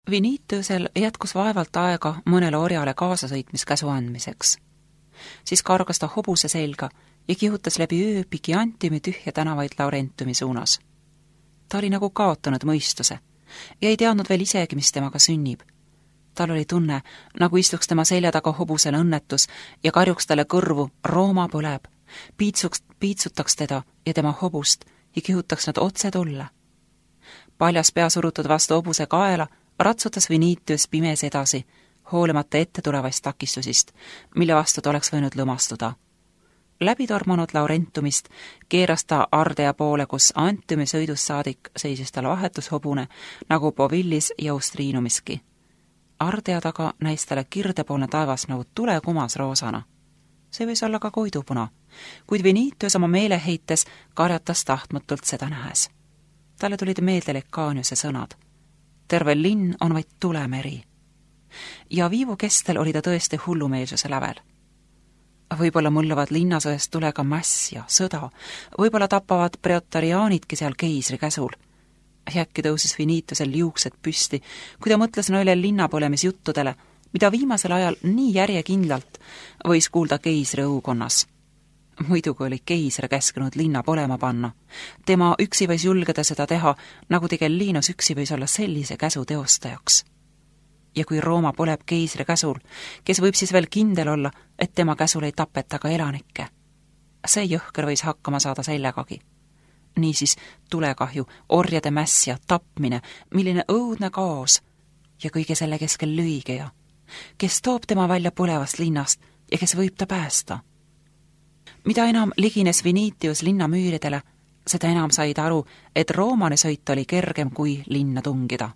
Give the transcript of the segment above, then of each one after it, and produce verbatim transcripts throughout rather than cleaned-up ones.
Vinitiusel jätkus vaevalt aega mõnele orjale kaasasõitmiskäsu andmiseks. Siis kargas ta hobuse selga ja kihutas läbi öö Pigiantiumi tühja tänavaid Laurentiumi suunas. Ta oli nagu kaotanud mõistuse ja ei teadnud veel isegi, mis temaga sünnib. Tal oli tunne, nagu istuks tema selja taga hobusele õnnetus ja karjuks talle kõrvu Rooma põleb, piitsuks, piitsutaks teda ja tema hobust ja kihutaks nad otse tulle. Paljas pea surutud vastu hobuse kaela ratsutas Vinitius pimes edasi, hoolimata ette tulevaist takistusist, mille vastu ta oleks võinud lõmastuda. Läbi tormanud Laurentumist keeras ta Ardea poole, kus Antiumi sõidus saadik seisis tal vahetus hobune, nagu Bovillis ja Ustriinumiski. Ardea taga näis talle kirdepoolne taevas nagu tulekumas roosana. See võis olla ka koidupuna, kuid Vinitius oma meeleheites karjatas tahtmatult seda nähes. Talle tulid meelde Lekaaniuse sõnad. Terve linn on vaid tulemeri. Ja viivu kestel oli ta tõesti hullumeelsuse lävel. Võib-olla mullavad linnasõest tulega mäss ja sõda, võib-olla tapavad preotariaanidki seal keisri käsul. Äkki tõusis Vinitiusel juuksed püsti, kui ta mõtles noile linnapõlemisjuttudele, mida viimasel ajal nii järjekindlalt võis kuulda keisri õukonnas. Muidugi oli keisri käskinud linna põlema panna. Tema üksi võis julgeda seda teha, nagu Tigellinus üksi võis olla sellise käsu teostajaks. Ja kui Rooma põleb keisri käsul, kes võib siis veel kindel olla, et tema käsul ei tapeta ka elanikke? See jõhker võis hakkama saada sellegagi. Niisiis tulekahju, orjade mäss ja tapmine, milline õudne kaos ja kõige selle keskel lüigeja, kes toob tema välja põlevast linnast ja kes võib ta päästa. Mida enam ligines Vinitius linna müüridele, seda enam said aru, et Roomane sõit oli kergem kui linna tungida.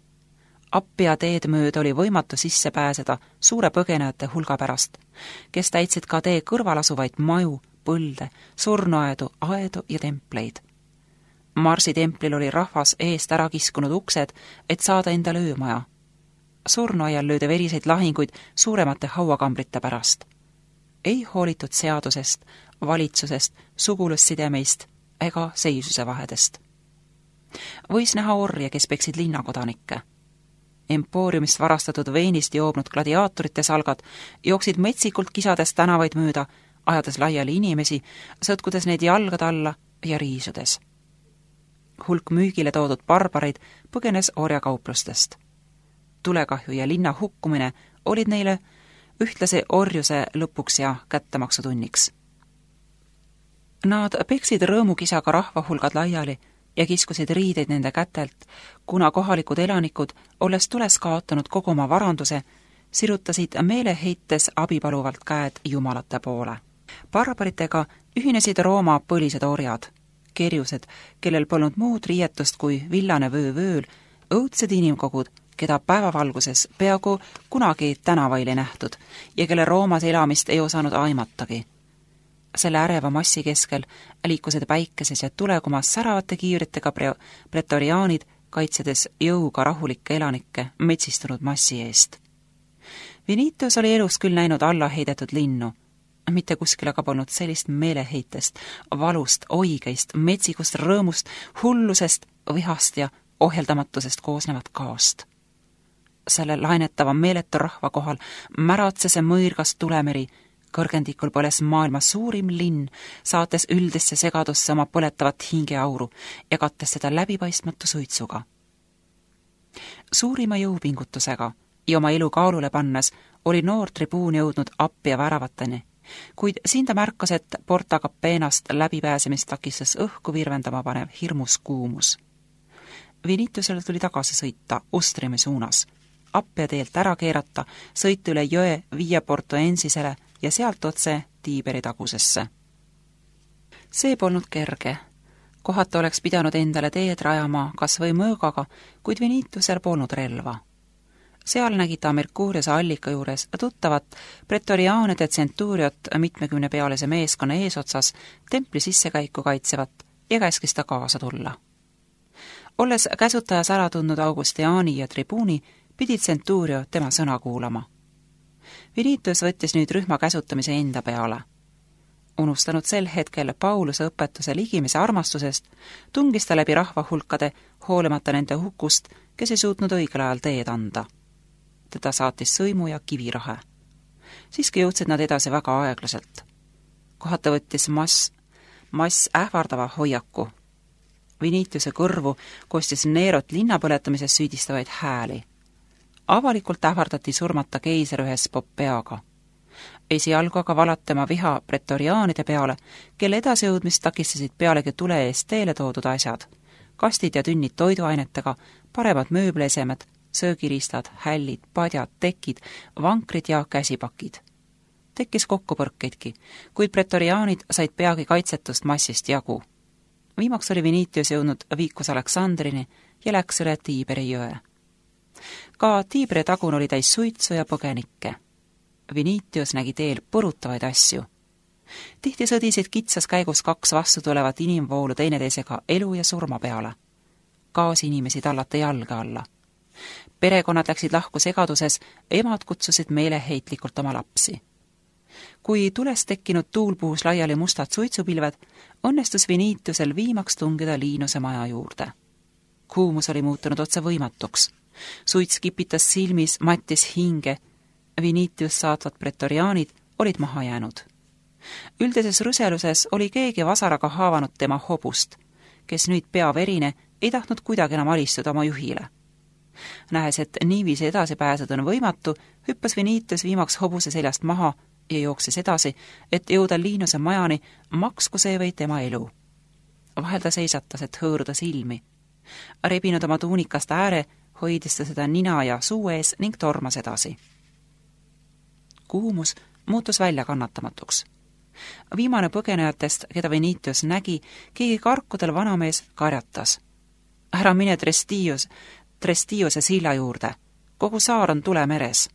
Appia teed mööda oli võimatu sisse pääseda suure põgenejate hulga pärast, kes täitsid ka tee kõrval asuvaid maju, põlde, surnuaedu, aedu ja templeid. Marsi templil oli rahvas eest ära kiskunud uksed, et saada endale öömaja. Surnuaial löödi veriseid lahinguid suuremate hauakambrite pärast. Ei hoolitud seadusest, valitsusest, sugulussidemeist ega seisuse vahedest. Võis näha orje, kes peksid linnakodanikke. Empooriumist varastatud veinist joobnud gladiaatorite salgad jooksid metsikult kisades tänavaid mööda, ajades laiali inimesi, sõtkudes neid jalgade alla ja riisudes. Hulk müügile toodud barbareid põgenes orjakauplustest. Tulekahju ja linna hukkumine olid neile ühtlase orjuse lõpuks ja kättemaksutunniks. Nad peksid rõõmukisaga rahvahulgad laiali ja kiskusid riideid nende kätelt, kuna kohalikud elanikud, olles tules kaotanud kogu oma varanduse, sirutasid meeleheites abipaluvalt käed jumalate poole. Barbaritega ühinesid Rooma põlised orjad, kerjused, kellel polnud muud riietust kui villane vöövööl, õudsed inimkogud, keda päevavalguses peaaegu kunagi tänavail ei nähtud ja kelle Roomas elamist ei osanud aimatagi. Selle äreva massi keskel liikusid päikeses ja tulekumas säravate kiivritega pre- pretoriaanid, kaitsedes jõuga rahulikke elanikke metsistunud massi eest. Vinitius oli elus küll näinud allaheidetud linnu, mitte kuskil aga polnud sellist meeleheitest, valust, oigeist, metsikust, rõõmust, hullusest, vihast ja ohjeldamatusest koosnevat kaost. Selle lainetava meeletu rahva kohal märatsese mõirgas tulemeri, kõrgendikul põles maailma suurim linn, saates üldisse segadusse oma põletavat hingeauru ja kattes seda läbipaistmatu suitsuga. Suurima jõupingutusega ja oma elu kaalule pannes oli noor tribuun jõudnud Appia väravateni, kuid siin ta märkas, et Porta Capeenast läbipääsemist takistas õhku virvendama panev hirmus kuumus. Vinitiusele tuli tagasi sõita Ustriumi suunas, Appia teelt ära keerata, sõita üle jõe Via Portoensisele ja sealt otse Tiiberi tagusesse. See polnud kerge. Kohata oleks pidanud endale teed rajama kas või mõõgaga, kuid Vinitiusel polnud relva. Seal nägi ta Mercuriuse allika juures tuttavat pretoriaanide tsentuuriot mitmekümnepealise meeskonna eesotsas templi sissekäiku kaitsevat ja käskis ta kaasa tulla. Olles käsutajas ära tundnud Augustiani ja tribuuni, pidi tsentuurio tema sõna kuulama. Vinitius võttis nüüd rühma käsutamise enda peale. unustanud sel hetkel Pauluse õpetuse ligimise armastusest, tungis ta läbi rahvahulkade, hoolimata nende hukust, kes ei suutnud õigel ajal teed anda. Teda saatis sõimu ja kivirahe. Siiski jõudsid nad edasi väga aeglaselt. Kohata võttis mass, mass ähvardava hoiaku. Vinitiuse kõrvu kostis Neerot linnapõletamises süüdistavaid hääli. Avalikult ähvardati surmata keiser ühes Poppeaga. Esialgu aga valati tema viha pretoriaanide peale, kelle edasijõudmist takistasid pealegi tule eest teele toodud asjad. Kastid ja tünnid toiduainetega, paremad mööblesemed, söögiristad, hällid, padjad, tekid, vankrid ja käsipakid. Tekkis kokkupõrkeidki, kuid pretoriaanid said peagi kaitsetust massist jagu. Viimaks oli Vinitius jõudnud Viikus Aleksandrini ja läks üle Tiiberi jõe. Ka Tiibri tagun oli täis suitsu ja põgenikke. Vinitius nägi teel põrutavaid asju. Tihti sõdisid kitsas käigus kaks vastu tulevat inimvoolu teineteisega elu ja surma peale. Kaasi inimesi tallati jalga alla. Perekonnad läksid lahku segaduses, emad kutsusid meeleheitlikult oma lapsi. Kui tulest tekkinud tuul puhus laiali mustad suitsupilved, õnnestus Vinitiusel viimaks tungida Liinuse maja juurde. Kuumus oli muutunud otse võimatuks. Suits kipitas silmis, mattis hinge. Vinitius saatvad pretoriaanid olid maha jäänud. Üldises rüseluses oli keegi vasaraga haavanud tema hobust, kes nüüd peaverine ei tahtnud kuidagi enam alistuda oma juhile. Nähes, et niiviisi edasi pääseda on võimatu, hüppas Vinitius viimaks hobuse seljast maha ja jooksis edasi, et jõuda Liinuse majani, maksku see või tema elu. Vahel ta seisatas, et hõõruda silmi. Rebinud oma tuunikast ääre, hoidis ta seda nina ja suu ees ning tormas edasi. Kuumus muutus välja kannatamatuks. Viimane põgenejatest, keda Vinitius nägi, keegi karkudel vanamees karjatas. Ära mine Trestiios, Trestiiose silla juurde. Kogu saar on tulemeres.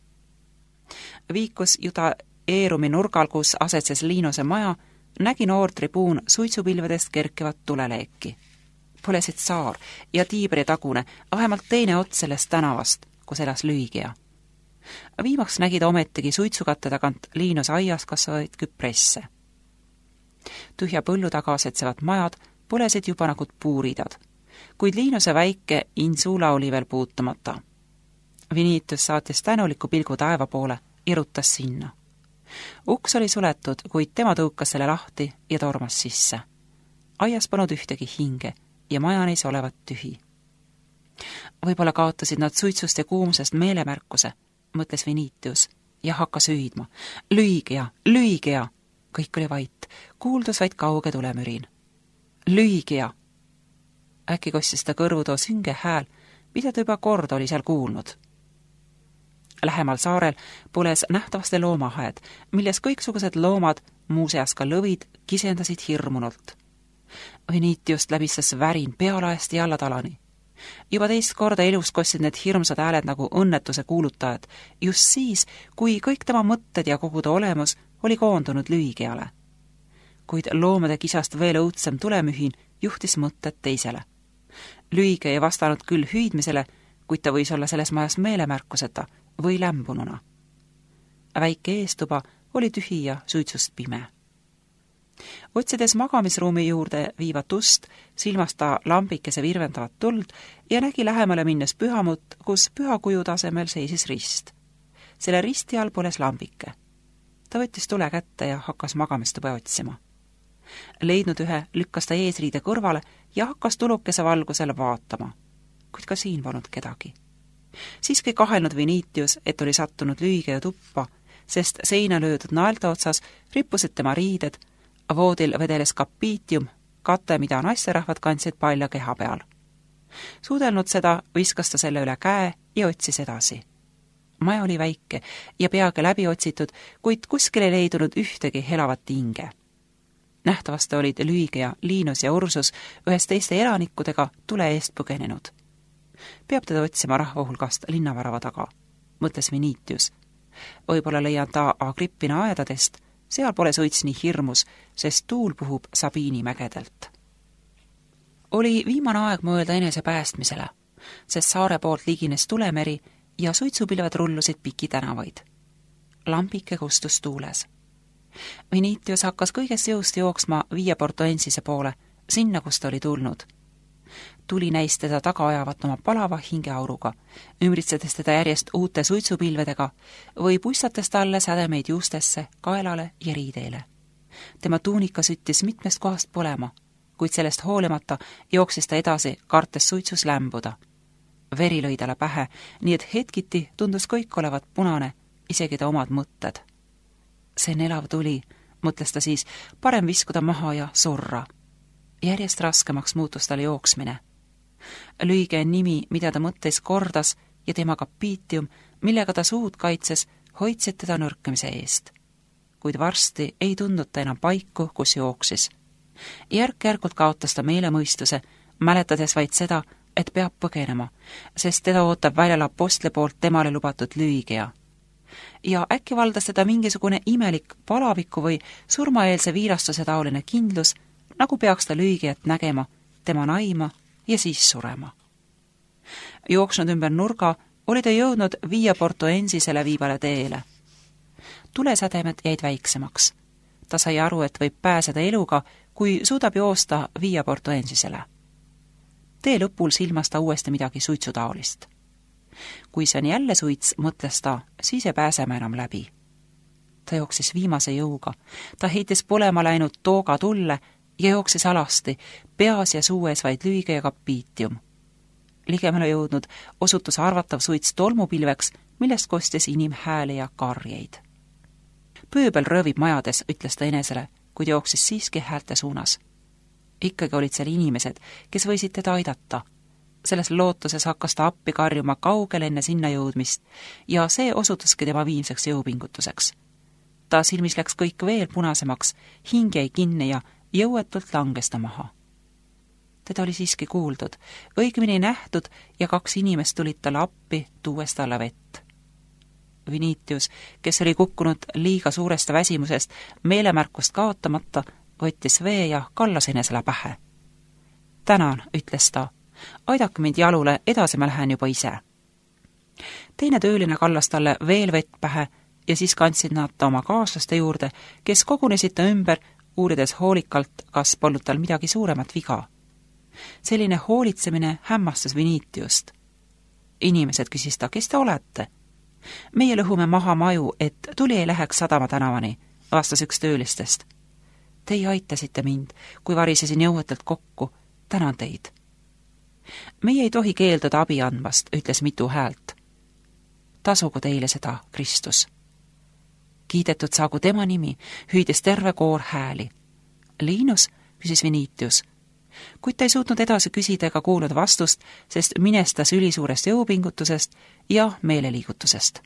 Viikus Juda Eerumi nurgal, kus asetses Liinuse maja, nägi noor tribuun suitsupilvedest kerkivat tuleleeki. Põlesid saar ja Tiibri tagune, vähemalt teine ots sellest tänavast, kus elas Lüügia. Viimaks nägid ometigi suitsukatte tagant Liinuse aias kasvavaid küpresse. Tühja põllu taga asetsevad majad põlesid juba nagu puuridad, kuid Liinuse väike Insula oli veel puutumata. Vinitius saatis tänuliku pilgu taeva poole, irutas sinna. Uks oli suletud, kuid tema tõukas selle lahti ja tormas sisse. Aias polnud ühtegi hinge ja maja neis olevat tühi. Võib-olla kaotasid nad suitsust ja kuumusest meelemärkuse, mõtles Vinitius ja hakkas hüüdma. Lüügia, Lüügia! Kõik oli vait, kuuldus vaid kauge tulemürin. Lüügia! Äkki kostis ta kõrvu too sünge hääl, mida ta juba kord oli seal kuulnud. Lähemal saarel põles nähtavaste loomahaed, milles kõiksugused loomad, muuseas ka lõvid, kisendasid hirmunult. Vinitiust läbistas värin pealaest ja allatalani. Juba teist korda elus kostsid need hirmsad hääled nagu õnnetuse kuulutajad, just siis, kui kõik tema mõtted ja kogu ta olemus oli koondunud Lüügiale. Kuid loomade kisast veel õudsem tulemühin juhtis mõtted teisele. Lüüge ei vastanud küll hüüdmisele, kuid ta võis olla selles majas meelemärkuseta või lämbununa. Väike eestuba oli tühi ja suitsust pime. Otsides magamisruumi juurde viivat ust, silmas ta lambikese virvendavat tuld ja nägi lähemale minnes pühamut, kus pühakuju tasemel seisis rist. Selle risti all põles lambike. Ta võttis tule kätte ja hakkas magamistuba otsima. Leidnud ühe, lükkas ta eesriide kõrvale ja hakkas tulukese valgusel vaatama, kuid ka siin polnud kedagi. Siiski kahelnud Vinitius, et oli sattunud Lüügia tuppa, sest seina löödud naelta otsas rippusid tema riided, voodil vedeles kapiitium, kate, mida naisterahvad kandsid palja keha peal. Suudelnud seda, viskas ta selle üle käe ja otsis edasi. Maja oli väike ja peagi läbi otsitud, kuid kuskil ei leidunud ühtegi helavat hinge. Nähtavasti olid Lüügia, Liinus ja Ursus ühes teiste elanikudega tule eest põgenenud. Peab teda otsima rahva hulgast linnavärava taga, mõtles Vinitius. Võib-olla leian ta Agrippina aedadest, seal pole suits nii hirmus, sest tuul puhub Sabiini mägedelt. Oli viimane aeg mõelda enese päästmisele, sest saare poolt ligines tulemeri ja suitsupilved rullusid piki tänavaid. Lambike kustus tuules. Vinitius hakkas kõigest jõust jooksma Via Portoensise poole, sinna, kus ta oli tulnud. Tuli näis teda taga ajavat oma palava hingeauruga, ümbritsedes teda järjest uute suitsupilvedega või puistates talle sädemeid juustesse, kaelale ja riideile. Tema tuunika süttis mitmest kohast põlema, kuid sellest hoolimata jooksis ta edasi, kartes suitsus lämbuda. Veri lõi talle pähe, nii et hetkiti tundus kõik olevat punane, isegi ta omad mõtted. See nelav tuli, mõtles ta siis, parem viskuda maha ja surra. Järjest raskemaks muutus talle jooksmine. Lüige nimi, mida ta mõttes kordas, ja tema kapiitium, millega ta suud kaitses, hoidsid teda nõrkemise eest. Kuid varsti ei tundnud ta enam paiku, kus jooksis. Järk-järgult kaotas ta meelemõistuse, mäletades vaid seda, et peab põgenema, sest teda ootab väljal apostli poolt temale lubatud lüügea. Ja äkki valdas teda mingisugune imelik palaviku või surmaeelse viirastuse taoline kindlus, nagu peaks ta lüügijat nägema, tema naima ja siis surema. Jooksnud ümber nurga oli ta jõudnud Via Portoensisele viivale teele. Tulesädemed jäid väiksemaks. Ta sai aru, et võib pääseda eluga, kui suudab joosta Via Portoensisele. Tee lõpul silmas ta uuesti midagi suitsutaolist. Kui see on jälle suits, mõtles ta, siis ei pääseme enam läbi. Ta jooksis viimase jõuga. Ta heitis põlema läinud tooga tulle ja jooksis alasti, peas ja suues vaid lüüge ja kapiitium. Ligemale jõudnud osutus arvatav suits tolmupilveks, millest kostis inimhääli ja karjeid. Pööbel röövib majades, ütles ta enesele, kuid jooksis siiski häälte suunas. Ikkagi olid seal inimesed, kes võisid teda aidata. Selles lootuses hakkas ta appi karjuma kaugel enne sinna jõudmist ja see osutuski tema viimseks jõupingutuseks. Ta silmis läks kõik veel punasemaks, hing jäi kinni ja jõuetult langes ta maha. Teda oli siiski kuuldud, õigemini nähtud ja kaks inimest tulid talle appi, tuues talle vett. Vinitius, kes oli kukkunud liiga suurest väsimusest, meelemärkust kaotamata, võttis vee ja kallas enesele pähe. Tänan, ütles ta, aidake mind jalule, edasi ma lähen juba ise. Teine tööline kallas talle veel vett pähe ja siis kandsid nad ta oma kaaslaste juurde, kes kogunesid ta ümber, uurides hoolikalt, kas polnud tal midagi suuremat viga. Selline hoolitsemine hämmastas Vinitiust. Inimesed, küsis ta, kes te olete? Meie lõhume maha maju, et tuli ei läheks Sadama tänavani, vastas üks töölistest. Teie aitasite mind, kui varisesin jõuetelt kokku. Tänan teid. Meie ei tohi keelduda abi andmast, ütles mitu häält. Tasugu teile seda, Kristus. Kiidetud saagu tema nimi, hüüdis terve koor hääli. Liinus, küsis Vinitius. Kuid ta ei suutnud edasi küsida ega kuulnud vastust, sest minestas ülisuurest jõupingutusest ja meeleliigutusest.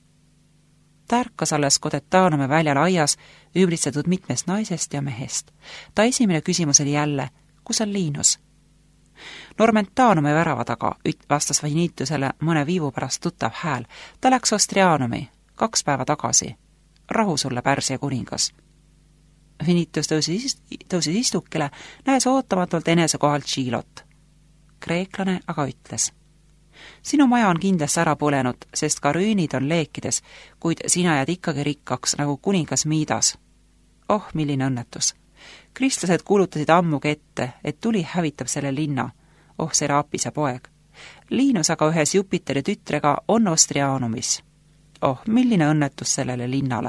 Ta ärkas alles Kodetaanume väljal aias, ümbritsetud mitmest naisest ja mehest. Ta esimene küsimus oli jälle, kus on Liinus? Normentaanume värava taga, vastas Vinitiusele mõne viivu pärast tuttav hääl. Ta läks Ostrianumi, kaks päeva tagasi. Rahu sulle, Pärsia kuningas. Vinitius tõusis, tõusis istukile, näes ootamatult enese kohalt Tšilot. Kreeklane aga ütles. Sinu maja on kindlasti ära põlenud, sest ka rüünid on leekides, kuid sina jääd ikkagi rikkaks nagu kuningas Miidas. Oh, milline õnnetus! Kristlased kuulutasid ammugi ette, et tuli hävitab selle linna. Oh, see Raapise poeg. Liinus aga ühes Jupiteri tütrega on Ostrianumis. Oh, milline õnnetus sellele linnale!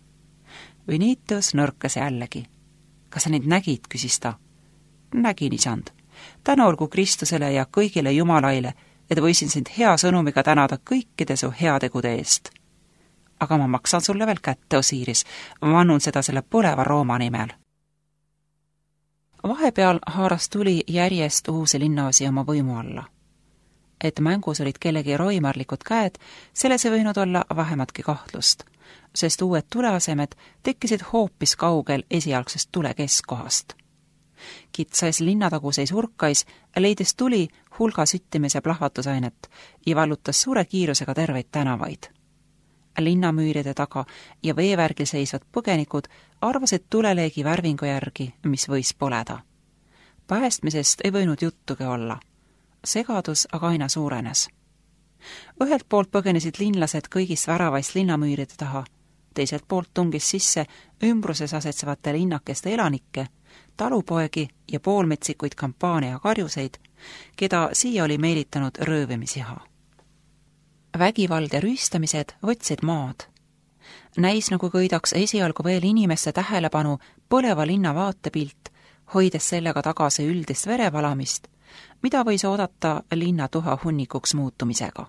Vinitius nõrkas jällegi. Kas sa neid nägid, küsis ta? Nägin, isand. Tänu olgu Kristusele ja kõigile Jumalaile, et võisin sind hea sõnumiga tänada kõikide su heategude eest. Aga ma maksan sulle veel kätte, Osiris. Vannun seda selle põleva Rooma nimel. Vahepeal haaras tuli järjest uusi linnaosi oma võimu alla. Et mängus olid kellegi roimarlikud käed, selles ei võinud olla vähematki kahtlust, sest uued tuleasemed tekkisid hoopis kaugel esialgsest tule keskkohast. Kitsais linnataguseis urkais leidis tuli hulga süttimise plahvatusainet ja vallutas suure kiirusega terveid tänavaid. Linnamüüride taga ja veevärgil seisvad põgenikud arvasid tuleleegi värvingu järgi, mis võis poleda. Päästmisest ei võinud juttugi olla. Segadus aga aina suurenes. Ühelt poolt põgenesid linlased kõigist väravaist linnamüüride taha, teiselt poolt tungis sisse ümbruses asetsevate linnakeste elanikke, talupoegi ja poolmetsikuid kampaania karjuseid, keda siia oli meelitanud röövimisiha. Vägivald ja rüüstamised võtsid maad. Näis nagu kõidaks esialgu veel inimeste tähelepanu põleva linna vaatepilt, hoides sellega tagasi üldist verevalamist, mida võis oodata linna tuha hunnikuks muutumisega.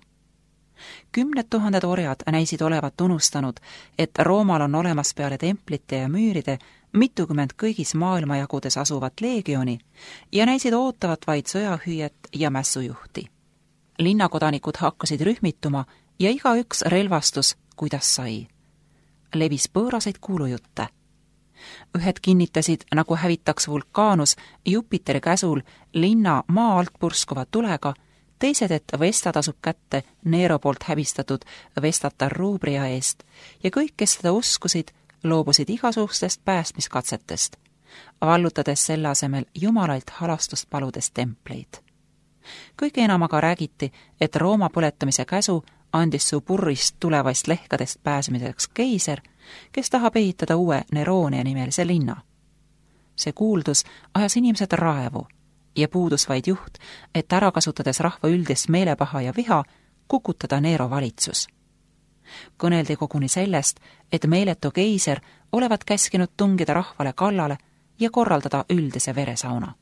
Kümned tuhanded orjad näisid olevat unustanud, et Roomal on olemas peale templite ja müüride mitukümmend kõigis maailmajagudes asuvat leegioni ja näisid ootavat vaid sõjahüüet ja mässujuhti. Linnakodanikud hakkasid rühmituma ja igaüks relvastus, kuidas sai. Levis pööraseid kuulujutte. Ühed kinnitasid, nagu hävitaks vulkaanus Jupiteri käsul linna maa alt purskuva tulega, teised, et Vesta tasub kätte Nero poolt häbistatud Vestata Rubria eest ja kõik, kes seda uskusid, loobusid igasugustest päästmiskatsetest, vallutades selle asemel jumalailt halastust paludes templeid. Kõige enam aga räägiti, et Rooma põletamise käsu andis su purrist tulevast lehkadest pääsemiseks keiser, kes tahab ehitada uue Neronia nimelise linna. See kuuldus ajas inimesed raevu ja puudus vaid juht, et ära kasutades rahva üldist meelepaha ja viha, kukutada Nero valitsus. Kõneldi koguni sellest, et meeletu keiser olevat käskinud tungida rahvale kallale ja korraldada üldise veresauna.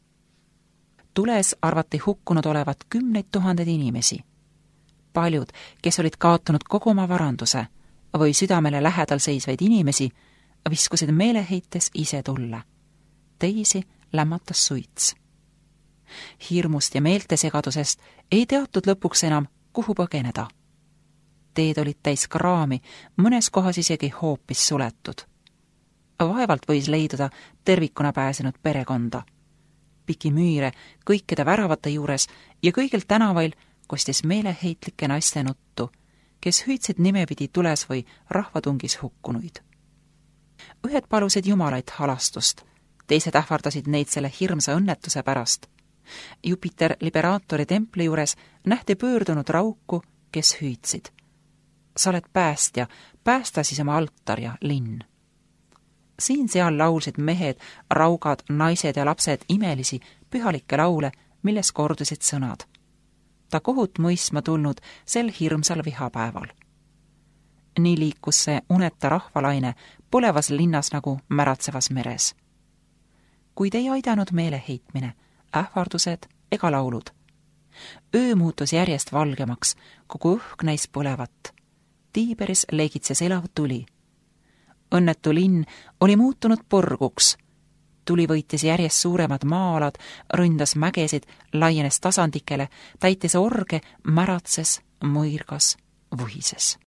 Tules arvati hukkunud olevat kümneid tuhandeid inimesi. Paljud, kes olid kaotanud kogu oma varanduse või südamele lähedal seisvaid inimesi, viskusid meeleheites ise tulle. Teisi lämmatas suits. Hirmust ja meeltesegadusest ei teatud lõpuks enam, kuhu põgeneda. Teed olid täis kraami, mõnes kohas isegi hoopis suletud. Vaevalt võis leiduda tervikuna pääsenud perekonda. Piki müüre kõikide väravate juures ja kõigil tänavail kostis meeleheitlike naiste nuttu, kes hüüdsid nimepidi tules või rahvatungis hukkunuid. Ühed palusid jumalaid halastust, teised ähvardasid neid selle hirmsa õnnetuse pärast. Jupiter Liberaatori templi juures nähti pöördunud rauku, kes hüüdsid. Sa oled päästja, päästa siis oma altar ja linn. Siin-seal laulsid mehed, raugad, naised ja lapsed imelisi, pühalikke laule, milles kordusid sõnad. Ta kohut mõistma tulnud sel hirmsal vihapäeval. Nii liikus see uneta rahvalaine põlevas linnas nagu märatsevas meres. Kuid ei aidanud meeleheitmine, ähvardused ega laulud. Öö muutus järjest valgemaks, kogu õhk näis põlevat. Tiiberis leegitses elav tuli. Õnnetu linn oli muutunud põrguks. Tuli võitis järjest suuremad maa-alad, ründas mägesid, laienes tasandikele, täitis orge, märatses, mõirgas, vuhises.